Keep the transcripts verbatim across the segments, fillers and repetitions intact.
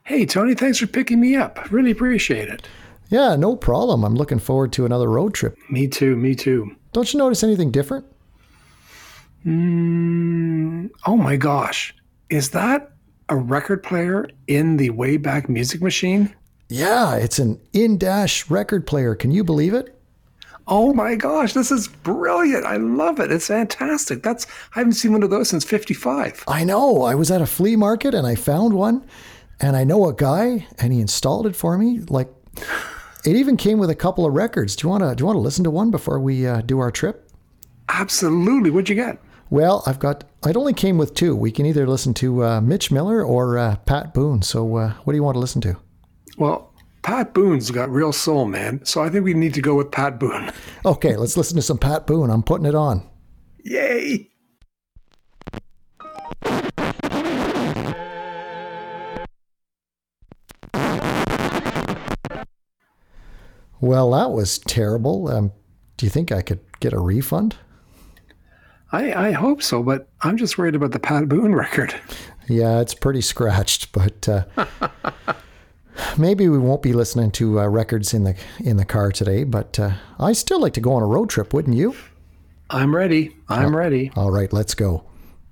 Hey, Tony, thanks for picking me up. Really appreciate it. Yeah, no problem. I'm looking forward to another road trip. Me too, me too. Don't you notice anything different? Mm, oh my gosh. Is that a record player in the Wayback Music Machine? Yeah, it's an in-dash record player. Can you believe it? Oh my gosh, this is brilliant. I love it. It's fantastic. That's I haven't seen one of those since fifty-five. I know. I was at a flea market and I found one, and I know a guy and he installed it for me. Like, it even came with a couple of records. Do you want to do you want to listen to one before we uh, do our trip? Absolutely. What'd you get? Well, I've got, it only came with two. We can either listen to uh, Mitch Miller or uh, Pat Boone. So uh, what do you want to listen to? Well, Pat Boone's got real soul, man. So I think we need to go with Pat Boone. Okay, let's listen to some Pat Boone. I'm putting it on. Yay! Well, that was terrible. Um, do you think I could get a refund? I, I hope so, but I'm just worried about the Pat Boone record. Yeah, it's pretty scratched, but uh, maybe we won't be listening to uh, records in the in the car today. But uh, I still like to go on a road trip, wouldn't you? I'm ready. I'm oh, ready. All right, let's go.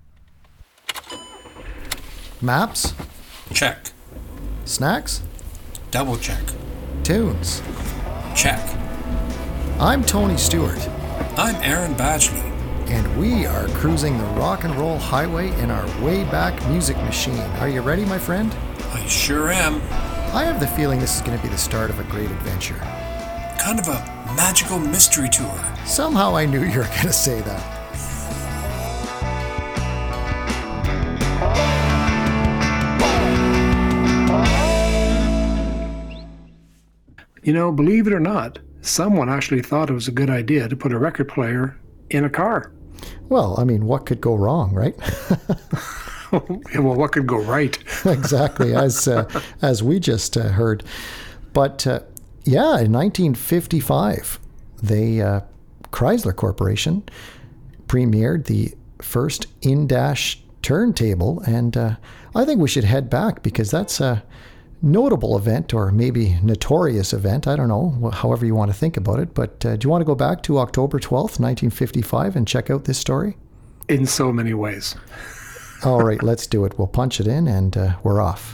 Maps? Check. Snacks? Double check. Tunes? Check. I'm Tony Stewart. I'm Aaron Badgley. And we are cruising the rock and roll highway in our Wayback Music Machine. Are you ready, my friend? I sure am. I have the feeling this is going to be the start of a great adventure. Kind of a magical mystery tour. Somehow I knew you were going to say that. You know, believe it or not, someone actually thought it was a good idea to put a record player in a car. Well, I mean, what could go wrong, right? Well, what could go right? Exactly, as uh, as we just uh, heard. But uh, yeah, in nineteen fifty-five, they uh, Chrysler Corporation premiered the first in-dash turntable, and uh, I think we should head back because that's a notable event, or maybe notorious event. I don't know, however you want to think about it. But uh, do you want to go back to October twelfth, nineteen fifty-five and check out this story? In so many ways. All right, let's do it. We'll punch it in and uh, we're off.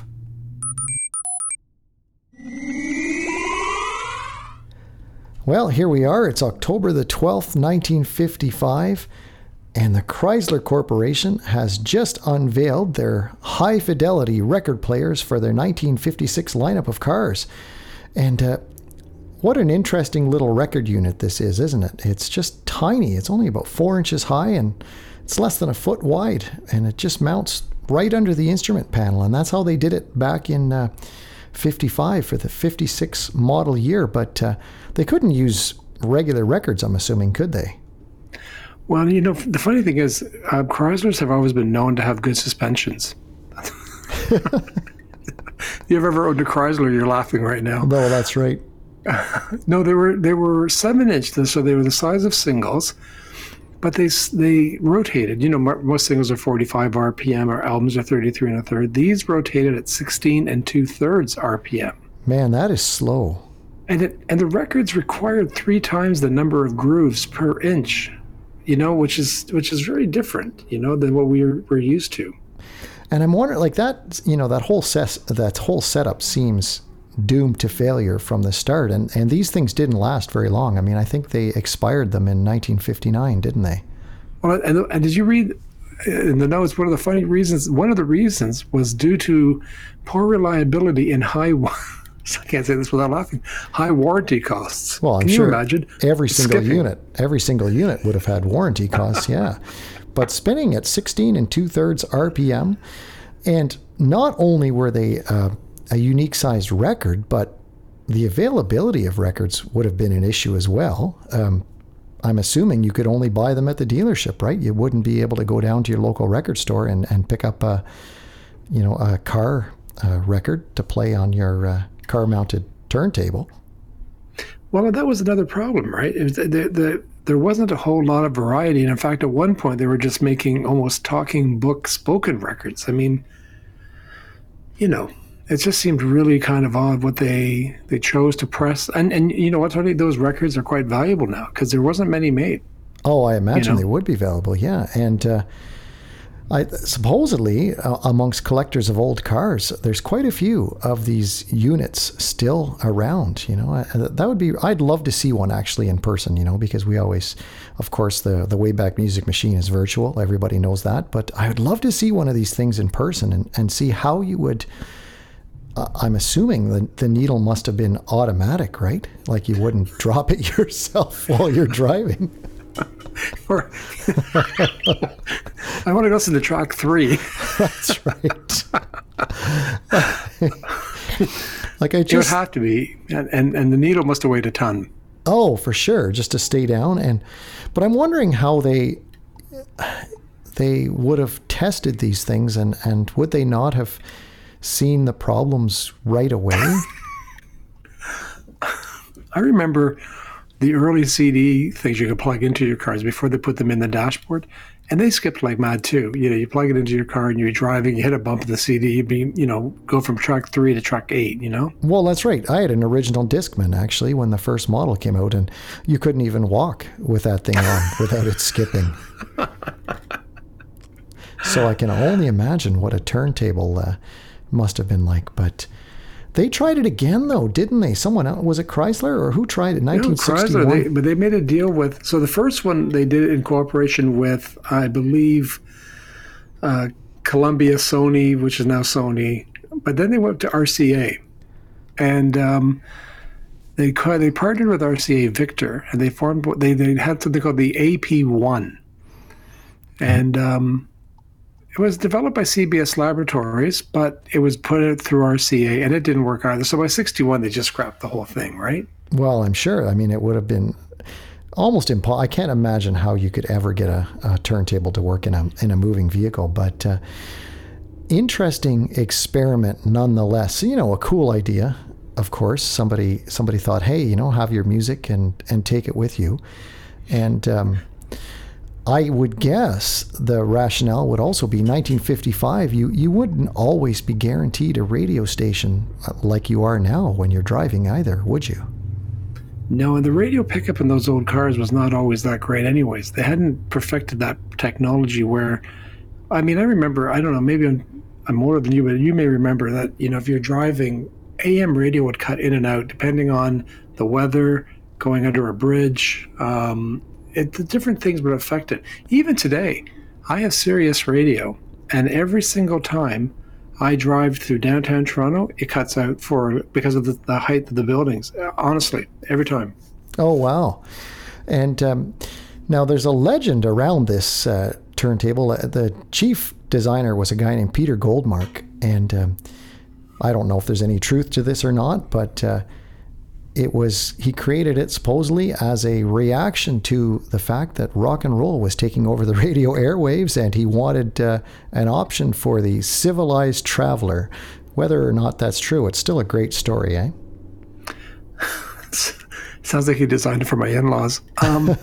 Well, here we are. It's October the twelfth, nineteen fifty-five. And the Chrysler Corporation has just unveiled their high-fidelity record players for their nineteen fifty-six lineup of cars. And uh, what an interesting little record unit this is, isn't it? It's just tiny. It's only about four inches high, and it's less than a foot wide. And it just mounts right under the instrument panel. And that's how they did it back in uh, fifty-five for the fifty-six model year. But uh, they couldn't use regular records, I'm assuming, could they? Well, you know, the funny thing is, uh, Chryslers have always been known to have good suspensions. You ever owned a Chrysler? You're laughing right now. No, that's right. No, they were they were seven inch, so they were the size of singles, but they they rotated. You know, most singles are forty-five R P M, or albums are thirty-three and a third. These rotated at sixteen and two thirds R P M. Man, that is slow. And it and the records required three times the number of grooves per inch. You know, which is which is very different, you know, than what we're we're used to. And I'm wondering, like that, you know, that whole ses- that whole setup seems doomed to failure from the start. And and these things didn't last very long. I mean, I think they expired them in nineteen fifty-nine, didn't they? Well, and, and did you read in the notes? One of the funny reasons, one of the reasons was due to poor reliability in high. I can't say this without laughing. High warranty costs. Well, I'm Can sure you imagine every single skipping? unit, every single unit would have had warranty costs. Yeah, but spinning at sixteen and two thirds R P M, and not only were they uh, a unique sized record, but the availability of records would have been an issue as well. Um, I'm assuming you could only buy them at the dealership, right? You wouldn't be able to go down to your local record store and, and pick up a, you know, a car uh, record to play on your uh, car-mounted turntable. Well, that was another problem, right? It was the, the, there wasn't a whole lot of variety. And in fact, at one point, they were just making almost talking book spoken records. I mean, you know, it just seemed really kind of odd what they they chose to press. And and you know what, Tony, those records are quite valuable now because there wasn't many made. Oh, I imagine You know? they would be valuable, yeah. And uh, I supposedly uh, amongst collectors of old cars, there's quite a few of these units still around. You know, I, that would be. I'd love to see one actually in person. You know, because we always, of course, the the Wayback Music Machine is virtual. Everybody knows that, but I would love to see one of these things in person and and see how you would. Uh, I'm assuming the the needle must have been automatic, right? Like you wouldn't drop it yourself while you're driving. Or I want to listen to track three. That's right. Like I It would just have to be, and, and and the needle must have weighed a ton. oh, for sure, just to stay down. And but I'm wondering how they they would have tested these things, and and would they not have seen the problems right away? I remember the early C D things you could plug into your cars before they put them in the dashboard, and they skipped like mad too. You know, you plug it into your car and you're driving, you hit a bump in the C D, you'd be, you know, go from track three to track eight, you know? Well, that's right. I had an original Discman actually when the first model came out, and you couldn't even walk with that thing on without it skipping. So I can only imagine what a turntable uh, must have been like. But they tried it again, though, didn't they? Someone else, was it Chrysler or who tried it? No, nineteen sixty-one. Chrysler, they, but they made a deal with, so the first one they did it in cooperation with, I believe, uh, Columbia, Sony, which is now Sony, but then they went to R C A. And um, they ca- they partnered with R C A Victor, and they formed, what they, they had something called the A P one. And um, it was developed by C B S Laboratories, but it was put out through R C A, and it didn't work either. So by sixty-one, they just scrapped the whole thing, right? Well, I'm sure. I mean, it would have been almost impossible. I can't imagine how you could ever get a, a turntable to work in a in a moving vehicle. But uh, interesting experiment nonetheless. So, you know, a cool idea. Of course, somebody somebody thought, hey, you know, have your music and and take it with you. And um, I would guess the rationale would also be nineteen fifty-five. You you wouldn't always be guaranteed a radio station like you are now when you're driving either, would you? No, and the radio pickup in those old cars was not always that great anyways. They hadn't perfected that technology where, I mean, I remember, I don't know, maybe I'm, I'm older than you, but you may remember that, you know, if you're driving, A M radio would cut in and out depending on the weather, going under a bridge. Um, it, the different things would affect it. Even today, I have Sirius radio, and every single time I drive through downtown Toronto, it cuts out for because of the, the height of the buildings. Honestly, every time. Oh, wow. And um, now there's a legend around this uh, turntable. The chief designer was a guy named Peter Goldmark. And um, I don't know if there's any truth to this or not, but uh, it was, he created it supposedly as a reaction to the fact that rock and roll was taking over the radio airwaves, and he wanted uh, an option for the civilized traveler. Whether or not that's true, it's still a great story, eh? Sounds like he designed it for my in-laws. Um,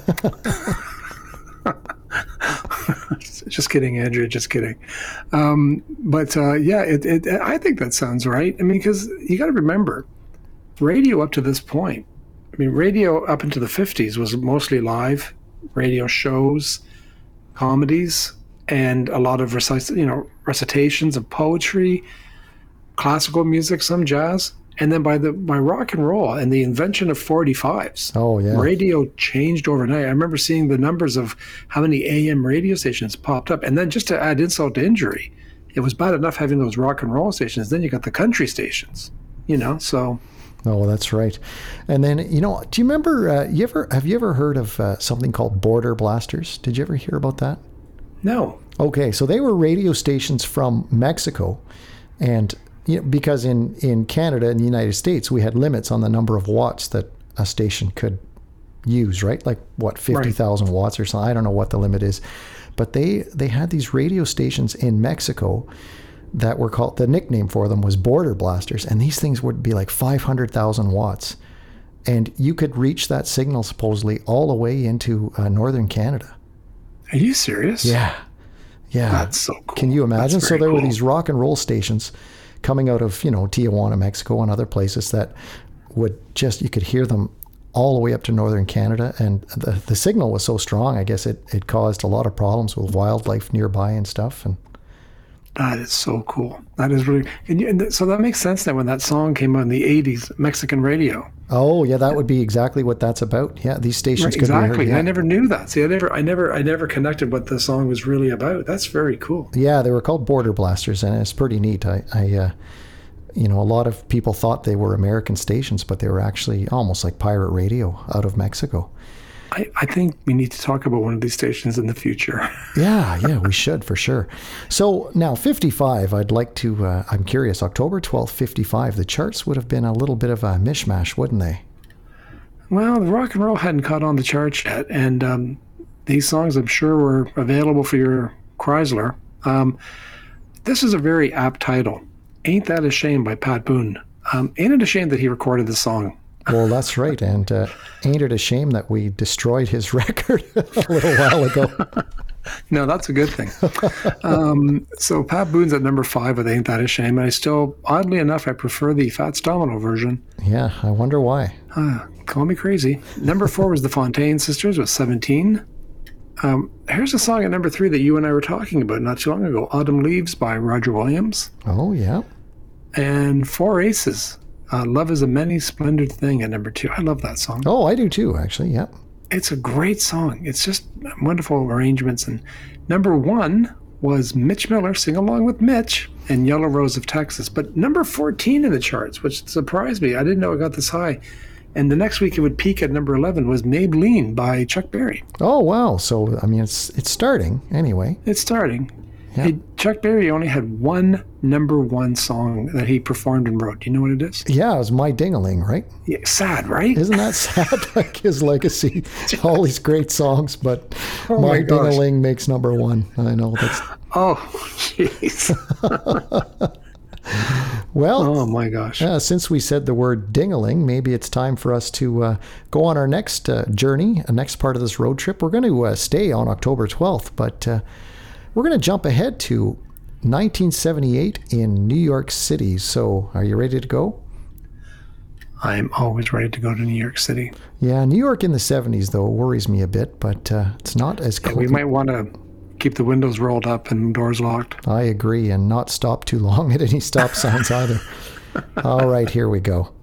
just kidding, Andrew. Just kidding. Um, but uh, yeah, it, it, I think that sounds right. I mean, because you got to remember, radio up to this point, I mean, radio up into the fifties was mostly live radio shows, comedies, and a lot of recit- you know, recitations of poetry, classical music, some jazz. And then by the by rock and roll and the invention of forty-fives, oh yeah, radio changed overnight. I remember seeing the numbers of how many A M radio stations popped up. And then just to add insult to injury, it was bad enough having those rock and roll stations. Then you got the country stations, you know, so... Oh, that's right. And then, you know, do you remember, uh, you ever, have you ever heard of uh, something called border blasters? Did you ever hear about that? No. Okay, so they were radio stations from Mexico. And you know, because in, in Canada and the United States, we had limits on the number of watts that a station could use, right? Like, what, fifty thousand right. watts or something? I don't know what the limit is. But they, they had these radio stations in Mexico that were called, the nickname for them was border blasters, and these things would be like five hundred thousand watts, and you could reach that signal supposedly all the way into uh, northern Canada. Are you serious? Yeah, yeah. That's so cool. Can you imagine? So there cool. were these rock and roll stations coming out of, you know, Tijuana, Mexico, and other places that would just, you could hear them all the way up to northern Canada. And the, the signal was so strong, I guess it, it caused a lot of problems with wildlife nearby and stuff. And that is so cool. That is really, and, you, and so that makes sense now when that song came out in the eighties, Mexican radio. Oh yeah, that would be exactly what that's about. Yeah, these stations Right, could be heard. exactly. Yeah. I never knew that. See, I never, I never, I never connected what the song was really about. That's very cool. Yeah, they were called Border Blasters, and it's pretty neat. I, I uh, you know, a lot of people thought they were American stations, but they were actually almost like pirate radio out of Mexico. I, I think we need to talk about one of these stations in the future. Yeah, yeah, we should for sure. So now fifty-five, I'd like to, uh, I'm curious, October twelfth, fifty-five, the charts would have been a little bit of a mishmash, wouldn't they? Well, the rock and roll hadn't caught on the charts yet, and um, these songs I'm sure were available for your Chrysler. Um, this is a very apt title, Ain't That a Shame by Pat Boone. Um, ain't it a shame that he recorded this song? Well, that's right. And uh, ain't it a shame that we destroyed his record a little while ago? No, that's a good thing. um, so Pat Boone's at number five with Ain't That a Shame. And I still, oddly enough, I prefer the Fats Domino version. Yeah, I wonder why. Uh, call me crazy. Number four was the Fontaine Sisters with seventeen. Um, here's a song at number three that you and I were talking about not too long ago, Autumn Leaves by Roger Williams. Oh, yeah. And Four Aces, uh, Love is a Many Splendid Thing at number two. I love that song. Oh, I do too, actually, yeah. It's a great song. It's just wonderful arrangements. And number one was Mitch Miller, Sing Along with Mitch, and Yellow Rose of Texas. But number fourteen in the charts, which surprised me. I didn't know it got this high. And the next week it would peak at number eleven was Maybelline by Chuck Berry. Oh, wow. So, I mean, it's it's starting anyway. It's starting. Yeah. Hey, Chuck Berry only had one number one song that he performed and wrote. Do you know what it is? Yeah, it was My Ding-a-Ling, right? Yeah, sad, right? Isn't that sad? Like his legacy, all these great songs, but Oh My, my gosh. Ding-a-Ling makes number one. I know that's. Oh, jeez. Well, Oh, my gosh. uh, since we said the word ding-a-ling, maybe it's time for us to uh, go on our next uh, journey, a next part of this road trip. We're going to uh, stay on October twelfth, but uh, we're going to jump ahead to nineteen seventy-eight in New York City. So are you ready to go? I'm always ready to go to New York City. Yeah, New York in the seventies, though, worries me a bit, but uh, it's not as Yeah, cold. we might want to keep the windows rolled up and doors locked. I agree, and not stop too long at any stop signs either. All right, here we go.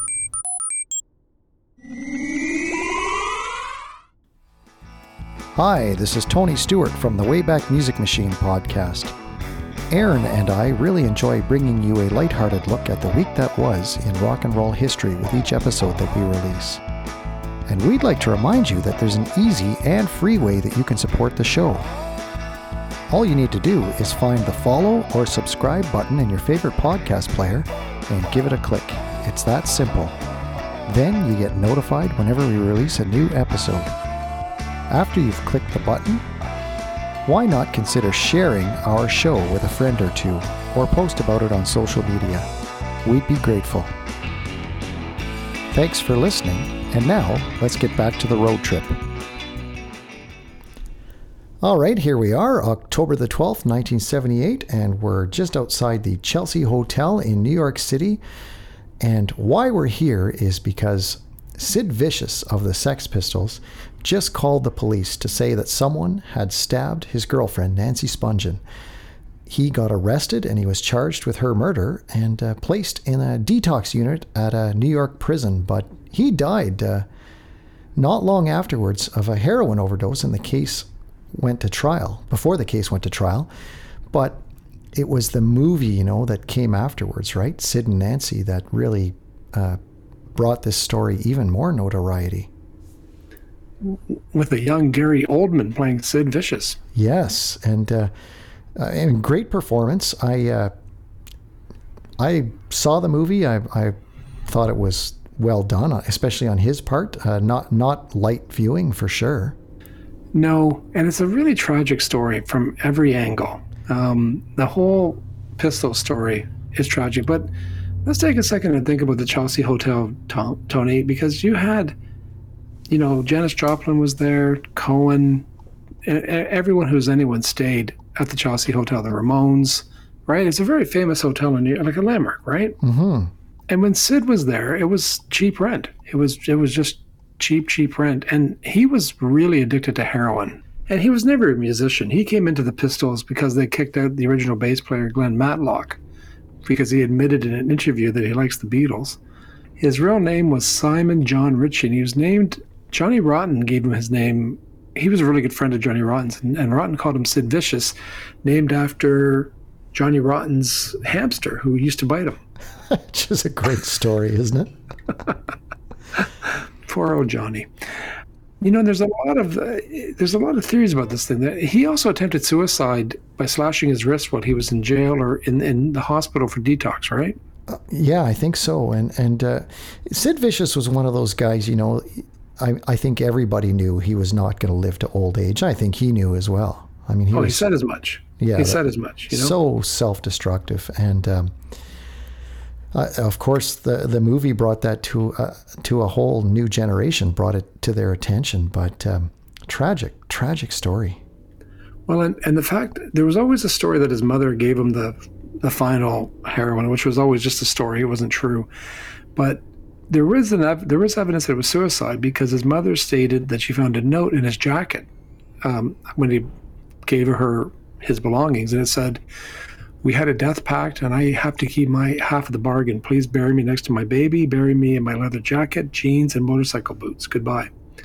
Hi, this is Tony Stewart from the Wayback Music Machine podcast. Aaron and I really enjoy bringing you a lighthearted look at the week that was in rock and roll history with each episode that we release. And we'd like to remind you that there's an easy and free way that you can support the show. All you need to do is find the follow or subscribe button in your favorite podcast player and give it a click. It's that simple. Then you get notified whenever we release a new episode. After you've clicked the button, why not consider sharing our show with a friend or two or post about it on social media? We'd be grateful. Thanks for listening, and now let's get back to the road trip. All right, here we are, October the twelfth, nineteen seventy-eight, and we're just outside the Chelsea Hotel in New York City. And why we're here is because Sid Vicious of the Sex Pistols just called the police to say that someone had stabbed his girlfriend, Nancy Spungen. He got arrested and he was charged with her murder and uh, placed in a detox unit at a New York prison, but he died uh, not long afterwards of a heroin overdose, and the case went to trial, before the case went to trial. But it was the movie, you know, that came afterwards, right? Sid and Nancy, that really uh, brought this story even more notoriety. With a young Gary Oldman playing Sid Vicious. Yes, and uh, uh, and great performance. I uh, I saw the movie. I, I thought it was well done, especially on his part. Uh, not not light viewing for sure. No, and it's a really tragic story from every angle. Um, the whole pistol story is tragic, but let's take a second and think about the Chelsea Hotel, Tom, Tony, because you had, you know, Janis Joplin was there, Cohen, everyone who's anyone stayed at the Chelsea Hotel, the Ramones, right? It's a very famous hotel in New York, like a landmark, right? Mm-hmm. And when Sid was there, it was cheap rent. It was it was just cheap, cheap rent. And he was really addicted to heroin. And he was never a musician. He came into the Pistols because they kicked out the original bass player, Glenn Matlock, because he admitted in an interview that he likes the Beatles. His real name was Simon John Ritchie, and he was named, Johnny Rotten gave him his name. He was a really good friend of Johnny Rotten's, and, and Rotten called him Sid Vicious, named after Johnny Rotten's hamster who used to bite him. Which is a great story, isn't it? Poor old Johnny. You know, there's a lot of uh, there's a lot of theories about this thing. That he also attempted suicide by slashing his wrist while he was in jail or in, in the hospital for detox, right? Uh, yeah, I think so. And and uh, Sid Vicious was one of those guys. You know, I I think everybody knew he was not going to live to old age. I think he knew as well. I mean, he oh, was, he said as much. Yeah, he said as much. You know? So self-destructive, and um, uh, of course, the the movie brought that to uh, to a whole new generation, brought it to their attention. But um, tragic, tragic story. Well, and, and the fact there was always a story that his mother gave him the the final heroin, which was always just a story; it wasn't true. But there was an ev- there was evidence that it was suicide because his mother stated that she found a note in his jacket um, when he gave her his belongings, and it said, "We had a death pact, and I have to keep my half of the bargain. Please bury me next to my baby. Bury me in my leather jacket, jeans, and motorcycle boots. Goodbye."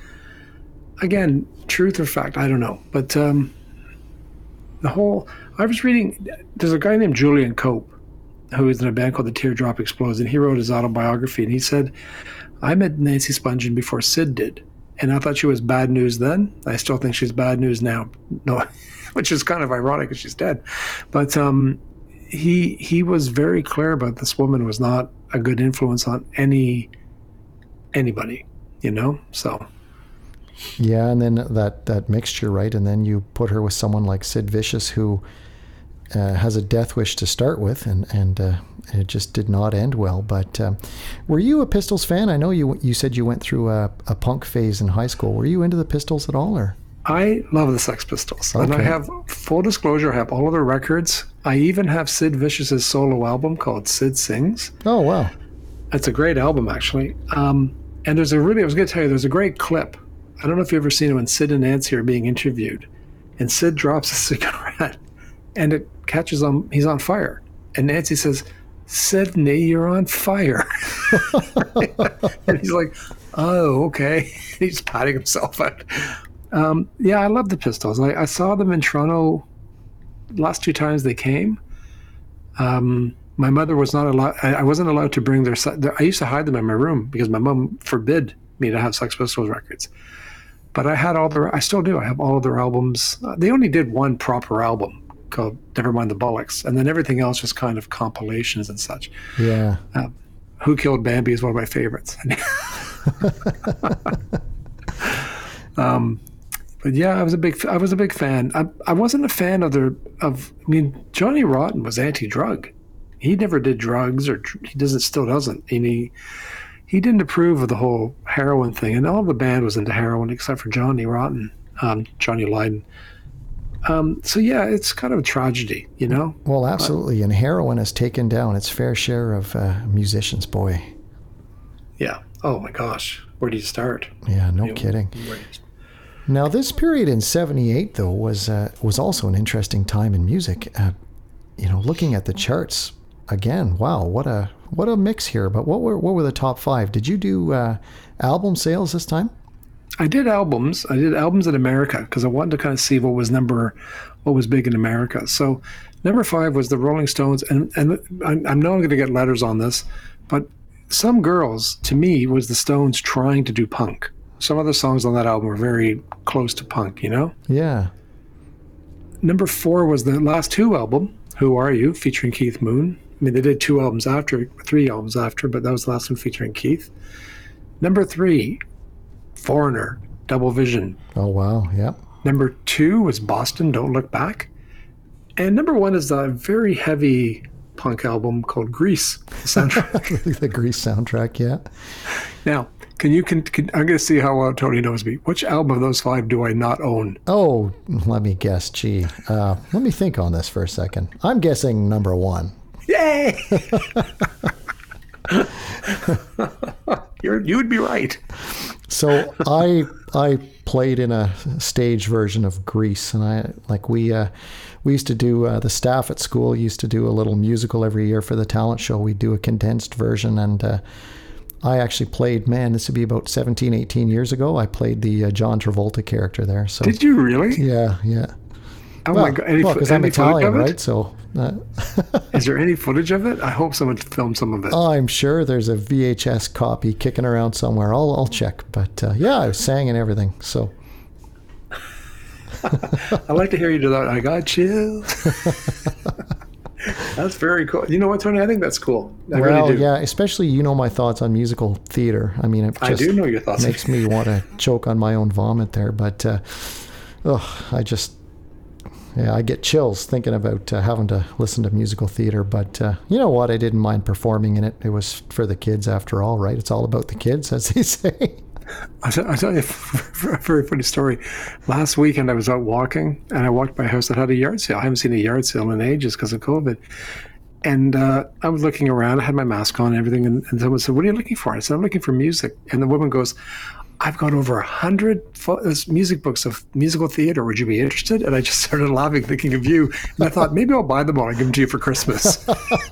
Again, truth or fact, I don't know. But um, the whole, I was reading, there's a guy named Julian Cope who is in a band called the Teardrop Explosion. He wrote his autobiography, and he said, "I met Nancy Spungen before Sid did, and I thought she was bad news then. I still think she's bad news now." No, which is kind of ironic because she's dead. But um, he he was very clear about this woman was not a good influence on any anybody, you know. So yeah, and then that that mixture, right? And then you put her with someone like Sid Vicious, who uh, has a death wish to start with, and and uh, it just did not end well. But um, were you a Pistols fan? I know you you said you went through a, a punk phase in high school. Were you into the Pistols at all, or? I love the Sex Pistols. Okay. And I have, full disclosure, I have all of their records. I even have Sid Vicious's solo album called Sid Sings. Oh, wow. It's a great album, actually. Um, and there's a really, I was going to tell you, there's a great clip. I don't know if you've ever seen it when Sid and Nancy are being interviewed. And Sid drops a cigarette and it catches on, he's on fire. And Nancy says, "Sydney, you're on fire." And he's like, "Oh, okay." He's patting himself out. Um, yeah, I love the Pistols. I, I saw them in Toronto last two times they came. Um, my mother was not allowed, I, I wasn't allowed to bring their, their, I used to hide them in my room because my mom forbid me to have Sex Pistols records. But I had all their, I still do, I have all of their albums. Uh, they only did one proper album called Nevermind the Bollocks, and then everything else was kind of compilations and such. Yeah. Uh, Who Killed Bambi is one of my favorites. um, But yeah, I was a big, I was a big fan. I, I wasn't a fan of their, of, I mean, Johnny Rotten was anti-drug. He never did drugs, or he doesn't, still doesn't. And he, he didn't approve of the whole heroin thing. And all the band was into heroin except for Johnny Rotten, um, Johnny Lydon. Um, so yeah, it's kind of a tragedy, you know? Well, absolutely. And heroin has taken down its fair share of uh, musicians, boy. Yeah. Oh my gosh. Where do you start? Yeah, no You know, kidding. where- Now, this period in seventy-eight, though, was uh, was also an interesting time in music. Uh, you know, looking at the charts again, wow, what a what a mix here. But what were what were the top five? Did you do uh, album sales this time? I did albums. I did albums in America because I wanted to kind of see what was number, what was big in America. So, number five was the Rolling Stones, and and I'm, I'm not going to get letters on this, but Some Girls to me was the Stones trying to do punk. Some of the songs on that album were very close to punk, you know? Yeah. Number four was the last Who album, Who Are You, featuring Keith Moon. I mean, they did two albums after, three albums after, but that was the last one featuring Keith. Number three, Foreigner, Double Vision. Oh, wow. Yep. Number two was Boston, Don't Look Back. And number one is a very heavy punk album called Grease, the soundtrack. The Grease soundtrack, yeah. Now, Can you? Can, can I'm going to see how well Tony knows me. Which album of those five do I not own? Oh, let me guess. Gee, uh, let me think on this for a second. I'm guessing number one. Yay! You're, you would be right. So I I played in a stage version of Grease, and I like we uh, we used to do uh, the staff at school used to do a little musical every year for the talent show. We'd do a condensed version, and uh, I actually played. Man, this would be about seventeen, eighteen years ago. I played the uh, John Travolta character there. So did you really? Yeah, yeah. Oh well, my god! Any, well, because I'm Italian, right? So. Uh, Is there any footage of it? I hope someone filmed some of it. I'm sure there's a V H S copy kicking around somewhere. I'll I'll check. But uh, yeah, I sang and everything. So I like to hear you do that. I got you. That's very cool. You know what, Tony? I think that's cool. I well, really do. yeah, especially you know my thoughts on musical theater. I mean, it just I do know your thoughts. Makes me want to choke on my own vomit there. But uh, oh, I just. Yeah, I get chills thinking about uh, having to listen to musical theater. But uh, you know what? I didn't mind performing in it. It was for the kids after all, right? It's all about the kids, as they say. I tell, I tell you a very funny story. Last weekend, I was out walking, and I walked by a house that had a yard sale. I haven't seen a yard sale in ages because of COVID. And uh, I was looking around. I had my mask on and everything. And, and someone said, "What are you looking for?" I said, "I'm looking for music." And the woman goes, "I've got over a hundred fo- music books of musical theater. Would you be interested?" And I just started laughing, thinking of you. And I thought, maybe I'll buy them all and give them to you for Christmas.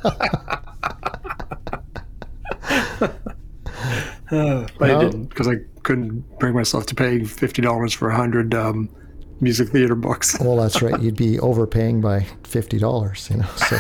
uh, but well, I didn't, because I couldn't bring myself to paying fifty dollars for a hundred um, music theater books. Well, that's right. You'd be overpaying by fifty dollars, you know. So.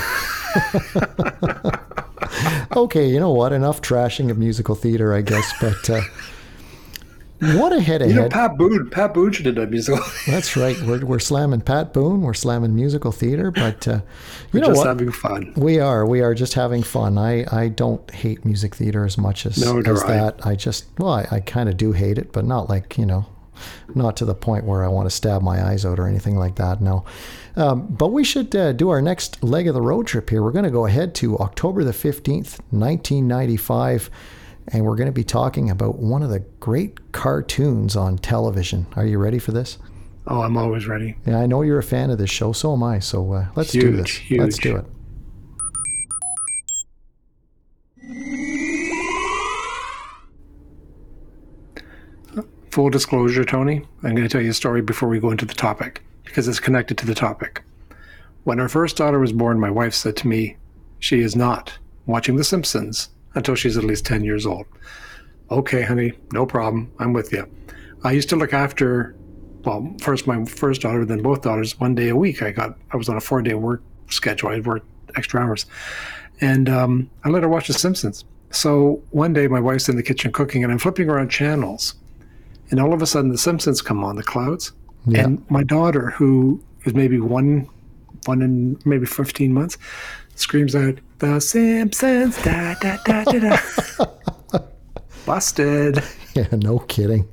Okay, you know what? Enough trashing of musical theater, I guess. But. Uh, What a head ahead. You know, Pat Boone, Pat Boone should have done musical. That's right. We're, we're slamming Pat Boone. We're slamming musical theater. But uh, you we're know just what? having fun. We are. We are just having fun. I, I don't hate music theater as much as, no, as I. that. I just, well, I, I kind of do hate it, but not like, you know, not to the point where I want to stab my eyes out or anything like that. No. Um, but we should uh, do our next leg of the road trip here. We're going to go ahead to October the fifteenth, nineteen ninety-five. And we're going to be talking about one of the great cartoons on television. Are you ready for this? Oh, I'm always ready. Yeah, I know you're a fan of this show. So am I. So uh, let's huge, do this. Huge. Let's do it. Full disclosure, Tony, I'm going to tell you a story before we go into the topic, because it's connected to the topic. When our first daughter was born, my wife said to me, she is not watching The Simpsons until she's at least ten years old. Okay, honey, no problem. I'm with you. I used to look after, well, first my first daughter, then both daughters, one day a week. I got, I was on a four-day work schedule. I worked extra hours. And um, I let her watch The Simpsons. So one day my wife's in the kitchen cooking, and I'm flipping around channels. And all of a sudden, The Simpsons come on, the clouds. Yeah. And my daughter, who is maybe one, one in maybe fifteen months, screams out, "The Simpsons, da da da da da." Busted. Yeah, no kidding.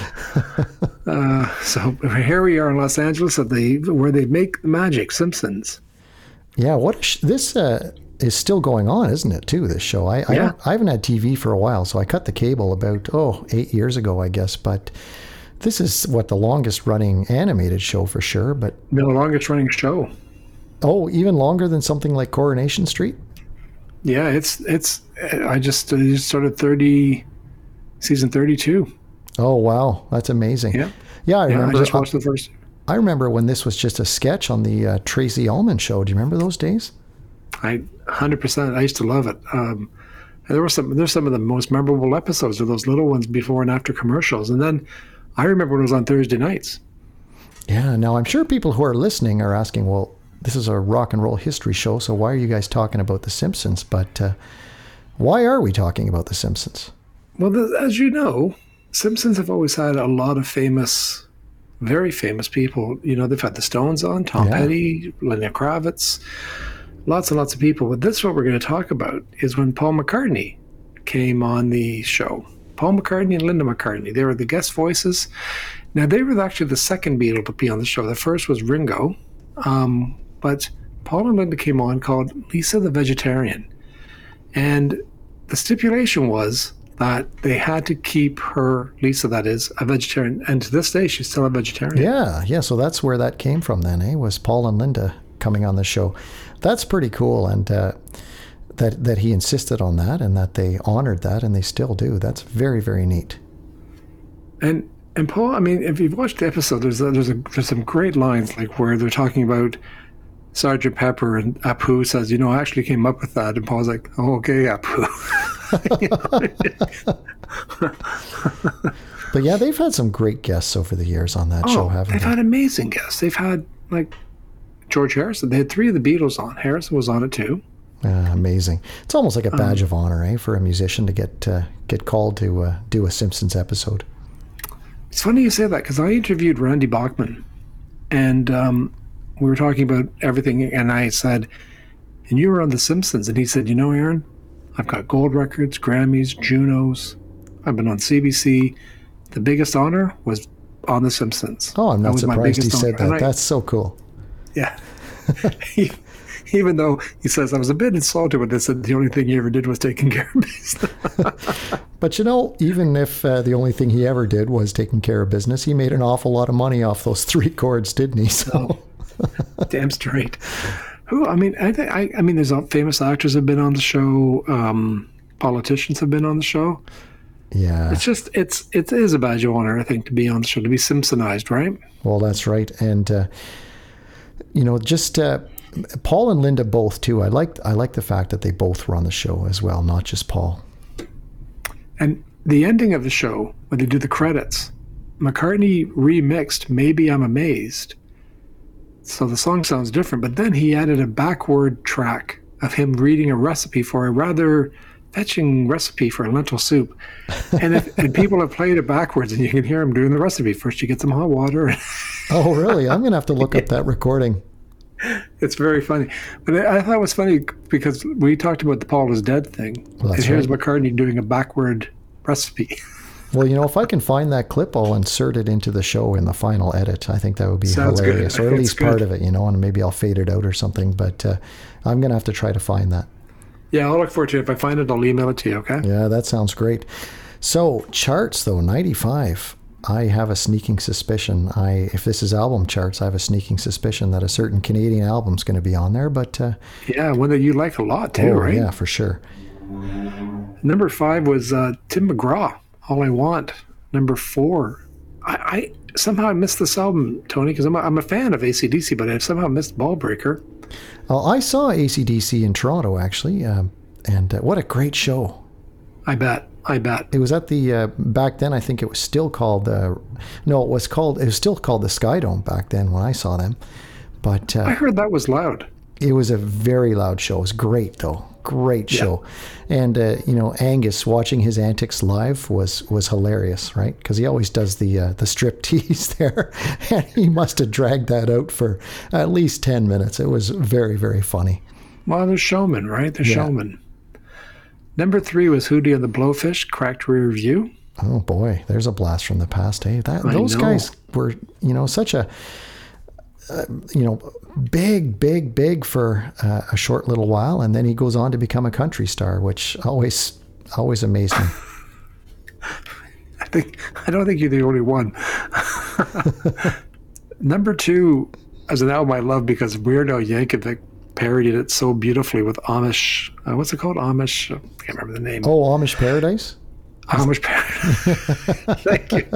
uh, so here we are in Los Angeles at the where they make the magic Simpsons. Yeah, what sh- this uh, is still going on, isn't it? Too this show. I I, yeah. don't, I haven't had T V for a while, so I cut the cable about oh eight years ago, I guess. But this is what the longest running animated show for sure. But the longest running show. Oh, even longer than something like Coronation Street? Yeah, it's it's. I just, I just started thirty, season thirty-two. Oh wow, that's amazing. Yeah, yeah. I yeah, remember. I just watched the first. I remember when this was just a sketch on the uh, Tracy Ullman show. Do you remember those days? I one hundred percent. I used to love it. Um, and there were some. There's some of the most memorable episodes of those little ones before and after commercials. And then I remember when it was on Thursday nights. Yeah. Now I'm sure people who are listening are asking, well, this is a rock and roll history show, so why are you guys talking about The Simpsons? But uh, why are we talking about The Simpsons? Well, the, as you know, Simpsons have always had a lot of famous, very famous people. You know, they've had the Stones on, Tom Yeah. Petty, Lenny Kravitz, lots and lots of people. But this, what we're going to talk about, is when Paul McCartney came on the show. Paul McCartney and Linda McCartney, they were the guest voices. Now, they were actually the second Beatle to be on the show. The first was Ringo. Um, But Paul and Linda came on called Lisa the Vegetarian. And the stipulation was that they had to keep her, Lisa that is, a vegetarian. And to this day, she's still a vegetarian. Yeah, yeah. So that's where that came from then, eh? Was Paul and Linda coming on the show. That's pretty cool. And uh, that, that he insisted on that and that they honored that and they still do. That's very, very neat. And and Paul, I mean, if you've watched the episode, there's a, there's a, there's some great lines like where they're talking about Sergeant Pepper and Apu says, you know, I actually came up with that. And Paul's like, oh, okay, Apu. But yeah, they've had some great guests over the years on that oh, show, haven't they've they? had amazing guests. They've had like George Harrison. They had three of the Beatles on. Harrison was on it too. Uh, amazing. It's almost like a badge um, of honor, eh, for a musician to get uh, get called to uh, do a Simpsons episode. It's funny you say that because I interviewed Randy Bachman, and um, we were talking about everything, and I said, and you were on The Simpsons, and he said, you know, Aaron, I've got gold records, Grammys, Junos. I've been on C B C. The biggest honor was on The Simpsons. Oh, I'm not surprised he said honor. that. I, That's so cool. Yeah. he, even though he says, I was a bit insulted with this, and the only thing he ever did was taking care of business. But you know, even if uh, the only thing he ever did was taking care of business, he made an awful lot of money off those three chords, didn't he? So, oh, damn straight. Who? I mean, I think I, I mean, there's famous actors have been on the show. Um, politicians have been on the show. Yeah, it's just it's it is a badge of honor, I think, to be on the show, to be Simpsonized, right? Well, that's right, and uh, you know, just uh, Paul and Linda both too. I like I like the fact that they both were on the show as well, not just Paul. And the ending of the show, when they do the credits, McCartney remixed "Maybe I'm Amazed," so the song sounds different. But then he added a backward track of him reading a recipe for a rather fetching recipe for a lentil soup, and if, and people have played it backwards, and you can hear him doing the recipe. First, you get some hot water. Oh, really? I'm gonna have to look up that recording. It's very funny, but I thought it was funny because we talked about the Paul is dead thing, well, and here's right. McCartney doing a backward recipe. Well, you know, if I can find that clip, I'll insert it into the show in the final edit. I think that would be Sounds hilarious, good. or at least good. part of it, you know, and maybe I'll fade it out or something. But uh, I'm gonna have to try to find that. Yeah, I'll look forward to it. If I find it, I'll email it to you, okay? Yeah, that sounds great. So, charts, though, ninety-five. I have a sneaking suspicion. I, if this is album charts, I have a sneaking suspicion that a certain Canadian album's going to be on there. But uh, yeah, one that you like a lot, too, oh, right? Yeah, for sure. Number five was uh, Tim McGraw, All I Want. Number four, I, I somehow I missed this album, Tony, because I'm, I'm a fan of A C D C, but I somehow missed Ballbreaker. Well, I saw A C D C in Toronto, actually, um, and uh, what a great show. I bet. I bet. It was at the, uh, back then, I think it was still called, uh, no, it was called, it was still called the Sky Dome back then when I saw them. But uh, I heard that was loud. It was a very loud show. It was great, though. Great show. Yeah. And, uh, you know, Angus watching his antics live was was hilarious, right? Because he always does the uh, the strip tease there. And he must have dragged that out for at least ten minutes. It was very, very funny. Well, they're showmen, right? They're yeah. showmen. Number three was Hootie and the Blowfish, Cracked Rear View. Oh, boy. There's a blast from the past, eh? That, those know. guys were, you know, such a... Uh, you know, big, big, big for uh, a short little while, and then he goes on to become a country star, which always, always amazed me. I think I don't think you're the only one. Number two is an album I love because Weird Al Yankovic parodied it so beautifully with Amish. Uh, what's it called? Amish. I can't remember the name. Oh, Amish Paradise. Amish Paradise. Thank you.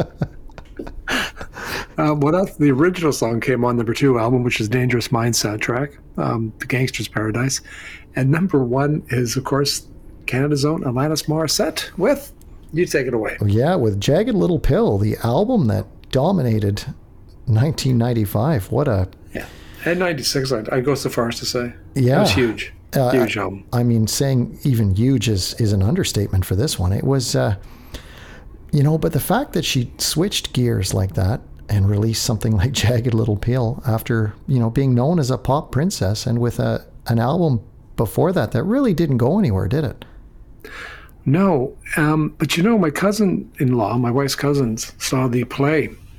Um, well, that's the original song came on number two album, which is Dangerous Minds soundtrack, um, The Gangster's Paradise. And number one is, of course, Canada's own Alanis Morissette with, you take it away. Oh, yeah, with Jagged Little Pill, the album that dominated nineteen ninety-five. What a... Yeah. And ninety-six, I'd, I'd go so far as to say. Yeah. It was huge. Uh, huge album. I mean, saying even huge is, is an understatement for this one. It was, uh, you know, but the fact that she switched gears like that and released something like Jagged Little Pill after, you know, being known as a pop princess, and with a an album before that that really didn't go anywhere, did it? No, um, but you know, my cousin-in-law, my wife's cousins, saw the play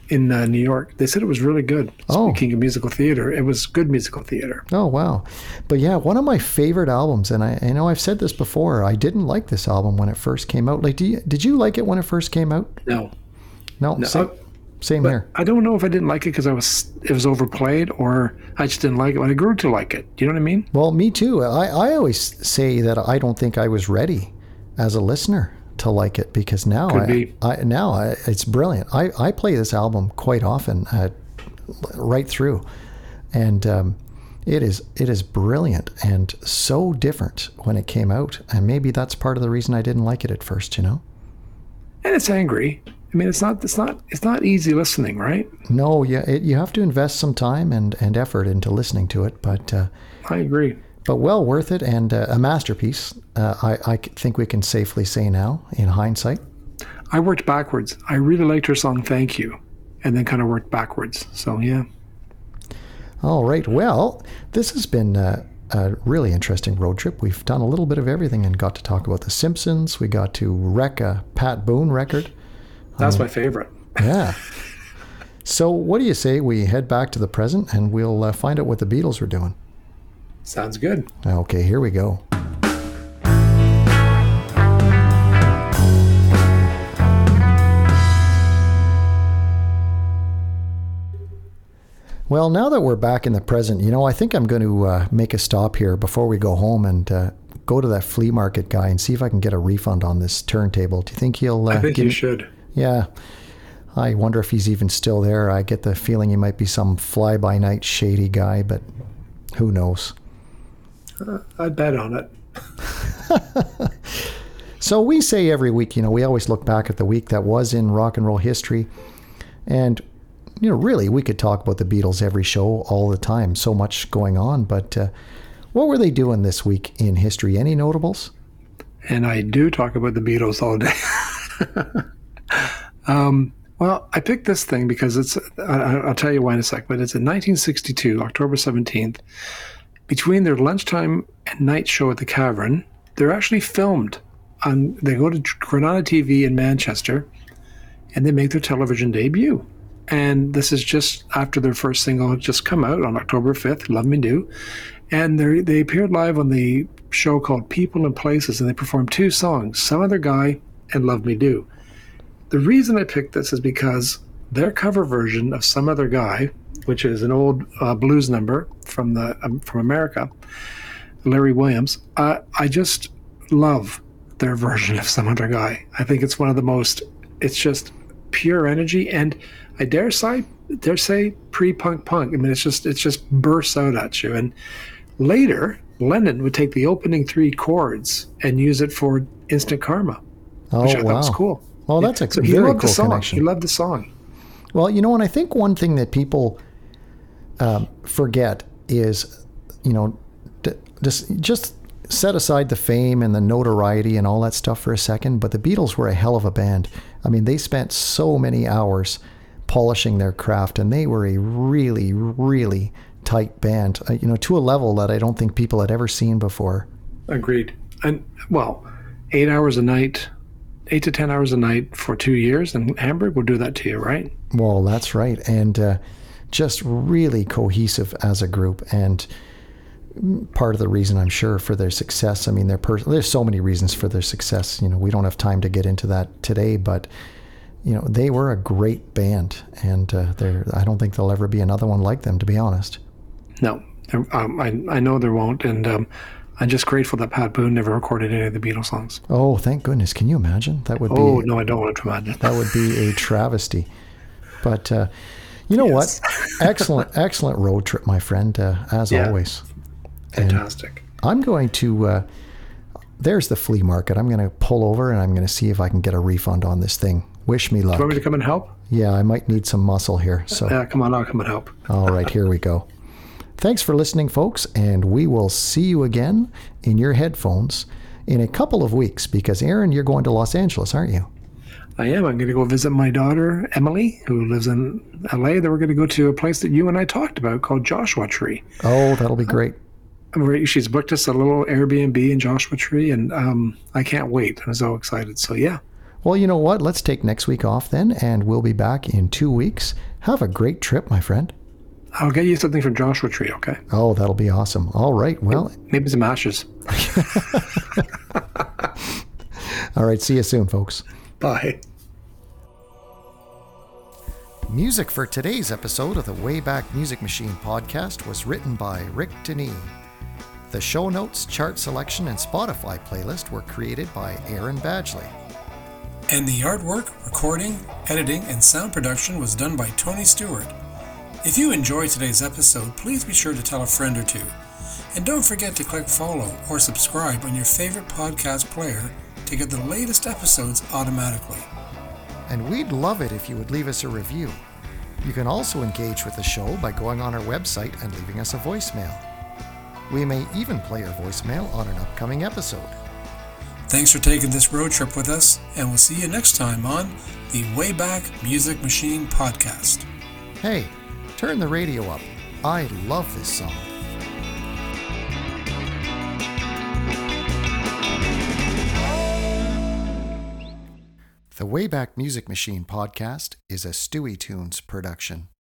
in uh, New York. They said it was really good. Oh. Speaking of musical theater, it was good musical theater. Oh, wow. But yeah, one of my favorite albums, and I, I know I've said this before, I didn't like this album when it first came out. Like, do you, did you like it when it first came out? No. No, No. same, same But here. I don't know if I didn't like it because I was it was overplayed, or I just didn't like it, but I grew to like it. Do you know what I mean? Well, me too. I, I always say that I don't think I was ready as a listener to like it, because now Could I, be. I now I, it's brilliant. I, I play this album quite often, uh, right through, and um, it is it is brilliant and so different when it came out. And maybe that's part of the reason I didn't like it at first. You know? And it's angry. I mean, it's not it's not it's not easy listening, right? No, yeah, it, you have to invest some time and, and effort into listening to it, but uh, I agree. but well worth it, and uh, a masterpiece. Uh, I I think we can safely say now, in hindsight. I worked backwards. I really liked her song "Thank You," and then kind of worked backwards. So yeah. All right. Well, this has been uh, a really interesting road trip. We've done a little bit of everything and got to talk about The Simpsons. We got to wreck a Pat Boone record. That's my favorite. Yeah. So what do you say we head back to the present and we'll uh, find out what the Beatles were doing? Sounds good. Okay, here we go. Well, now that we're back in the present, you know, I think I'm going to uh, make a stop here before we go home and uh, go to that flea market guy and see if I can get a refund on this turntable. Do you think he'll uh, I think give you me- should. Yeah. I wonder if he's even still there. I get the feeling he might be some fly-by-night shady guy, but who knows? Uh, I'd bet on it. So we say every week, you know, we always look back at the week that was in rock and roll history. And, you know, really, we could talk about the Beatles every show all the time. So much going on. But uh, what were they doing this week in history? Any notables? And I do talk about the Beatles all day. um, well, I picked this thing because it's, I, I'll tell you why in a sec, but it's in nineteen sixty-two, October seventeenth. Between their lunchtime and night show at the Cavern, they're actually filmed. On, they go to Granada T V in Manchester, and they make their television debut. And this is just after their first single had just come out on October fifth, Love Me Do. And they they appeared live on the show called People and Places, and they performed two songs, Some Other Guy and Love Me Do. The reason I picked this is because their cover version of Some Other Guy, which is an old uh, blues number from the um, from America, Larry Williams, uh, I just love their version of Some Other Guy. I think it's one of the most, it's just pure energy, and I dare say, dare say pre-punk punk. I mean, it's just, it just bursts out at you. And later, Lennon would take the opening three chords and use it for Instant Karma, Oh, which I wow. thought was cool. Well, that's a So he very loved cool the song. connection. He loved the song. Well, you know, and I think one thing that people um, forget is, you know, d- just just set aside the fame and the notoriety and all that stuff for a second, but the Beatles were a hell of a band. I mean, they spent so many hours polishing their craft, and they were a really, really tight band, uh, you know, to a level that I don't think people had ever seen before. Agreed. And, well, eight hours a night, eight to ten hours a night for two years, and Hamburg will do that to you, right? Well, that's right. And uh, just really cohesive as a group. And part of the reason, I'm sure, for their success, I mean, their pers- there's so many reasons for their success. You know, we don't have time to get into that today, but, you know, they were a great band. And uh, they're, I don't think there'll ever be another one like them, to be honest. No, um, I, I know there won't. And um, I'm just grateful that Pat Boone never recorded any of the Beatles songs. Oh, thank goodness. Can you imagine? That would be, Oh, no, I don't want to imagine. that would be a travesty. But uh, you know Yes. what? Excellent, excellent road trip, my friend, uh, as Yeah. always. And Fantastic. I'm going to, uh, there's the flea market. I'm going to pull over and I'm going to see if I can get a refund on this thing. Wish me Do you want luck. me to come and help? Yeah, I might need some muscle here. So, Yeah, come on, I'll come and help. all right, here we go. Thanks for listening, folks, and we will see you again in your headphones in a couple of weeks because, Aaron, you're going to Los Angeles, aren't you? I am. I'm going to go visit my daughter, Emily, who lives in L A. Then we're going to go to a place that you and I talked about called Joshua Tree. Oh, that'll be great. Where she's booked us a little Airbnb in Joshua Tree, and um, I can't wait. I'm so excited. So, yeah. Well, you know what? Let's take next week off then, and we'll be back in two weeks. Have a great trip, my friend. I'll get you something from Joshua Tree, okay? Oh, that'll be awesome. All right. Well, maybe some ashes. All right. See you soon, folks. Bye. Music for today's episode of the Wayback Music Machine podcast was written by Rick Denis. The show notes, chart selection, and Spotify playlist were created by Aaron Badgley. And the artwork, recording, editing, and sound production was done by Tony Stewart. If you enjoyed today's episode, please be sure to tell a friend or two. And don't forget to click follow or subscribe on your favorite podcast player to get the latest episodes automatically. And we'd love it if you would leave us a review. You can also engage with the show by going on our website and leaving us a voicemail. We may even play your voicemail on an upcoming episode. Thanks for taking this road trip with us, and we'll see you next time on the Wayback Music Machine podcast. Hey, turn the radio up. I love this song. The Wayback Music Machine podcast is a Stewie Tunes production.